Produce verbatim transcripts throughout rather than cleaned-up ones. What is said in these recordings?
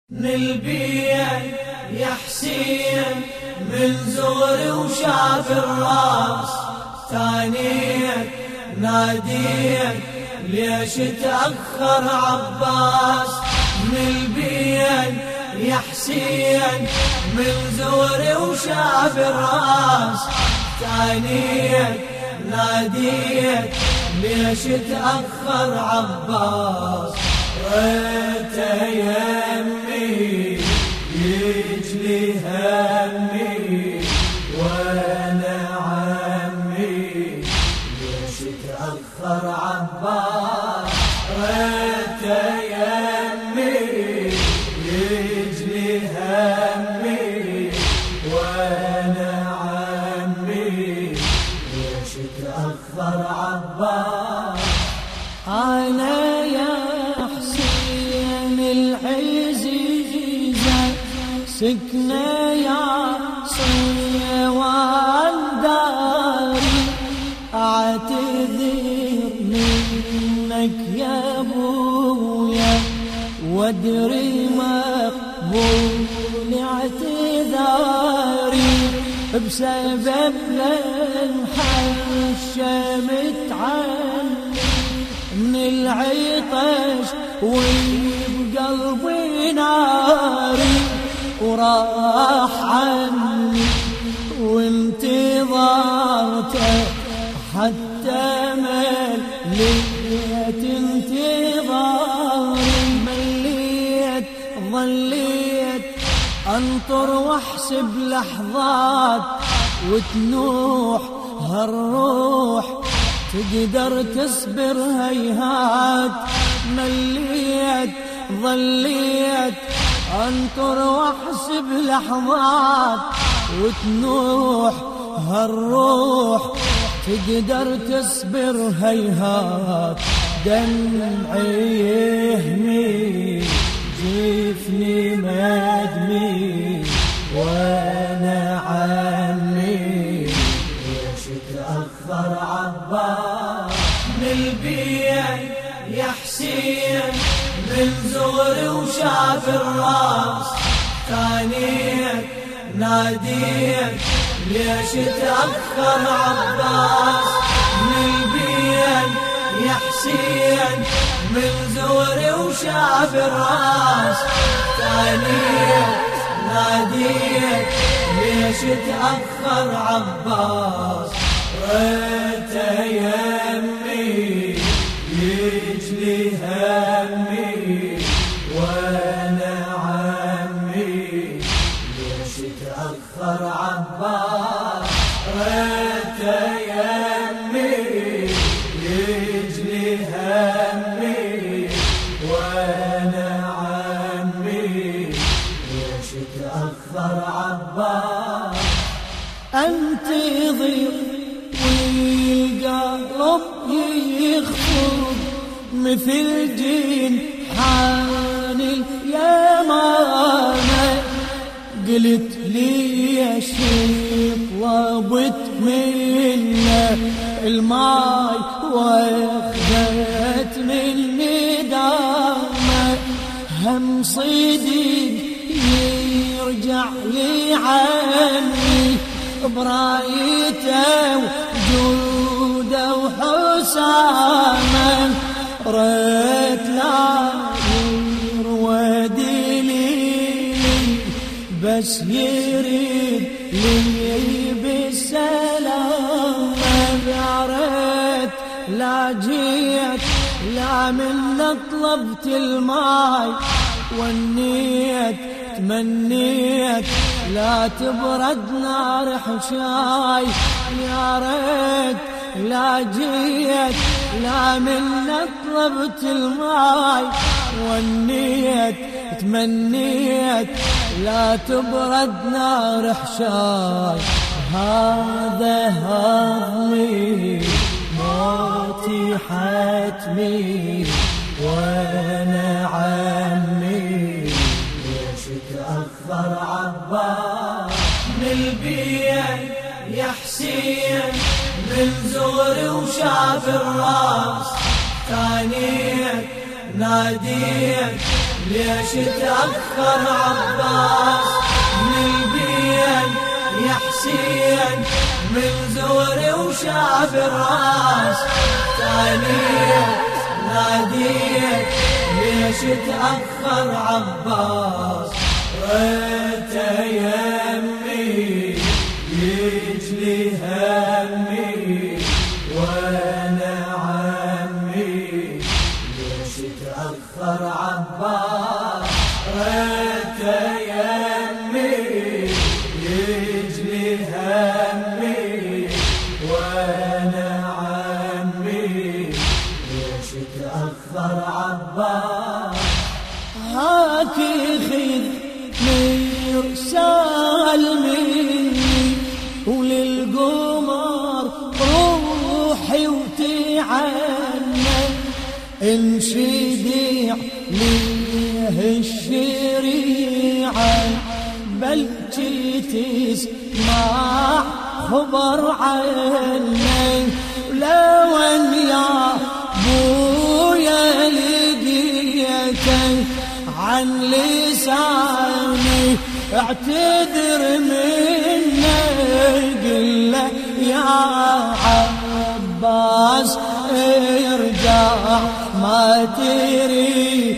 نلبيه يا حسين من زغري وشاف الراس ثانيك ناديك ليش تأخر عباس. نلبيه يا حسين من زغري وشاف الراس ثانيك ناديك ليش تأخر عباس. ريته يمي يجلي همي وانا عمي ليش تأخر عباس. ريته يمي يجلي همي وانا عمي ليش تأخر عباس. أنا يا العزيزة سكنة يا صيوان داري أعتذر منك يا أبويا وادري مقبول اعتذاري بسبب للحشمت عني من العطش وبقلبي ناري وراح عني وانتظرته حتى مليت انتظاري. مليت ظليت انطر واحسب لحظات وتنوح هالروح تقدر تصبر هيهات. مليت ظليت انطر واحسب لحظات وتنوح هالروح تقدر تصبر هيهات. دمعي يهمي جفني مدمي وانا عمي ليش تأخر عباس. نلبيه يا حسين من زغري وشاف الراس ثانيك ناديك ليش تأخر عباس. نلبيه يا حسين من زغري وشاف الراس ثانيك ناديك ليش تأخر عباس. ريته يمي يجلي همي وانا عمي ليش تأخر عباس. ريته يمي يجلي همي وانا عمي ليش تأخر عباس. انتظر والقلب يخفض مثل جين حان اليمامة. قلت لي يا شيخ طلبت منه الماي واخذت مني دامه. هم صديق يرجع لي عني برايته وجوده وحسامه. ريت لا يروادي لي بس يريد لي بالسلام. يا ريت لا جيت لا من طلبت الماي والنيت تمنيت لا تبرد نار حشاي. يا ريت لا جيت لا من طلبت الماي والنيت تمنيت لا تبرد نار حشاي. هذا هضمي موتي حتمي وانا عمي ليش تأخر عباس. نلبيه يا حسين من زغري وشاف الراس ثانيك ناديك ليش تأخر عباس من البين يا حسين من زوري وشاف الراس ثانية ناديت ليش تأخر عباس ريت يمي يجلي همي وانا عمي ليش تأخر عباس ريت يمي يجلي همي وانا عمي ليش تأخر عباس هاكي خذني رسال مني وللقمر روحي وتعنى انشدي عليه الشريعة بلكي تسمع خبر عني لو ان يا بويا لقيتك عن لساني اعتذر مني قل له يا عباس ارجع ما تريد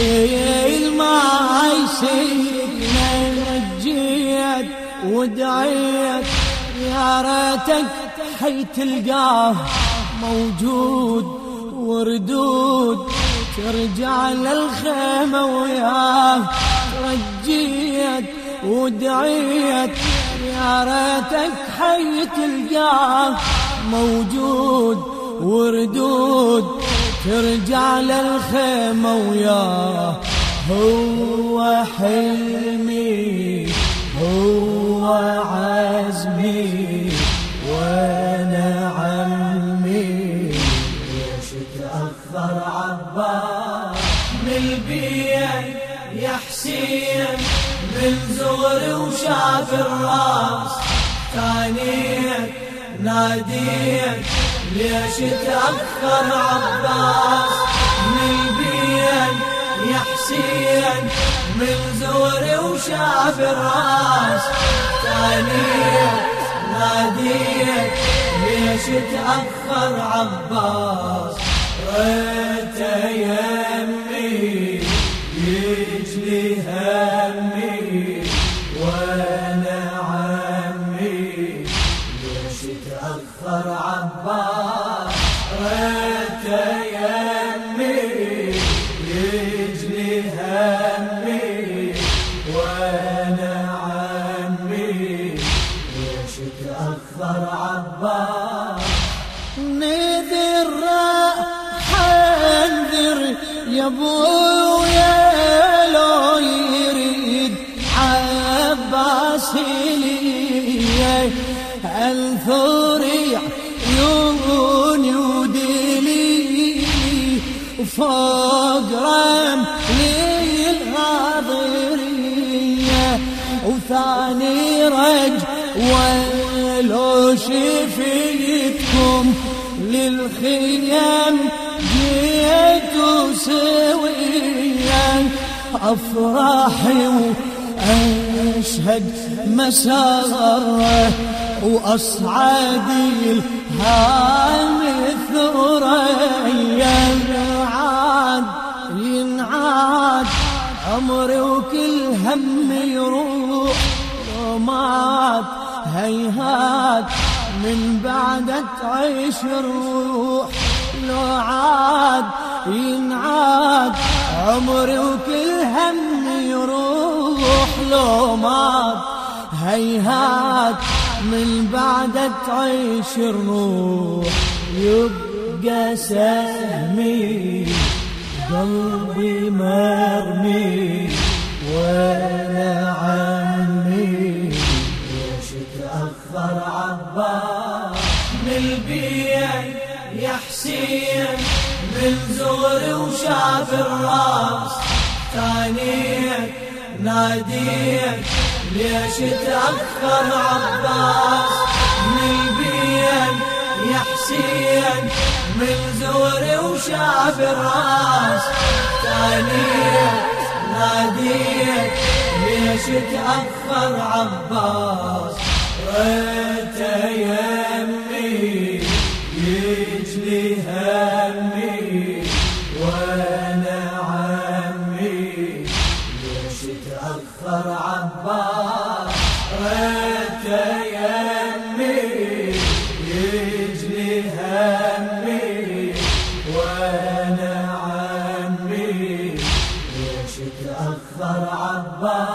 ما يسيبنا نجيت ودعيت يا ريتك حي تلقاه موجود وردود ترجع للخيمة وياه رجيت ودعيت يا ريتك حي تلقاه موجود وردود ترجع للخيمة وياه هو حلمي هو عزمي وانا عمي ليش تأخر عباس من البين يا حسين من زغري وشاف الراس ثانية ناديت ليش تأخر عباس من البين يا حسين من زوري وشاف الراس ثانية ناديت ليش تأخر عباس ريت يمي يجلي همي وانا عمي ليش تأخر عباس ريت يمي يجلي همي وانا عمي ليش تأخر عباس نذر راح انذر يا ابويا لو يريد عباس لي انثر عيوني ودلي وفوق رملي الغاضرية وثاني رج ولو شفيتكم للخيام جيتوا سويا أفراحي وأشهد مساره وأصعدي الهام الثريا ينعاد ينعاد عمري وكل هم يروح لو مات هيهات من بعد تعيش الروح لو عاد ينعاد عمري وكل هم يروح لو مات هيهات من بعد تعيش الروح يبقى سهمي قلبي مرمي وانا عمي ليش تأخر عباس من البين يا حسين من زغري وشاف الراس ثانية ناديت ليش تأخر عباس من البين يا حسين من زوري وشاف الراس ثانية ناديت ليش تأخر عباس ريت يمي يجلي همي وانا عمي ليش تأخر عباس ريت يمي يجلي همي وانا عمي ليش تأخر عباس